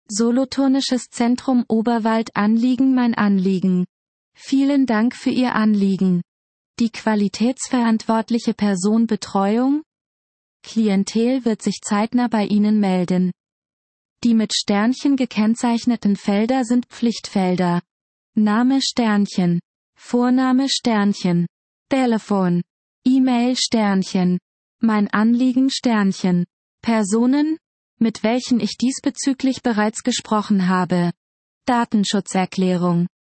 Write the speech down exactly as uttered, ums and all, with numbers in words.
Solothurnisches Zentrum Oberwald Anliegen Mein Anliegen. Vielen Dank für Ihr Anliegen. Die qualitätsverantwortliche Person Betreuung? Klientel wird sich zeitnah bei Ihnen melden. Die mit Sternchen gekennzeichneten Felder sind Pflichtfelder. Name Sternchen. Vorname Sternchen. Telefon. E-Mail Sternchen. Mein Anliegen Sternchen. Personen, mit welchen ich diesbezüglich bereits gesprochen habe. Datenschutzerklärung.